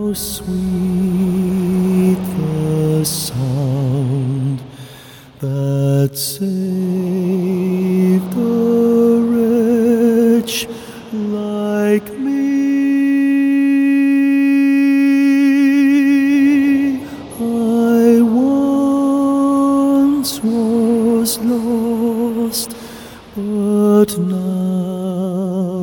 Sweet the sound that saved a wretch like me. I once was lost, but now